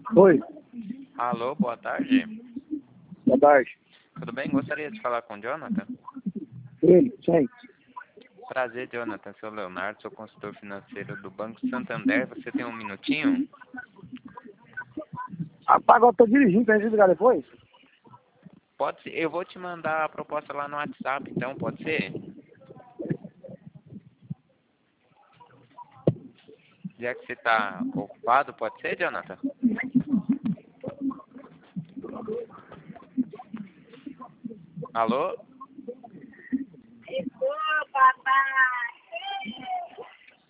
Oi, Alô, boa tarde. boa tarde. Tudo bem? Gostaria de falar com o Jonathan. Ele, quem? Prazer, Jonathan. Sou Leonardo, sou consultor financeiro do Banco Santander. Você tem um minutinho? Rapaz, agora eu tô dirigindo, pra gente ligar depois? Pode ser. Eu vou te mandar a proposta lá no WhatsApp, então, pode ser? Já que você está ocupado, pode ser, Jonathan? Alô? Desculpa, papai.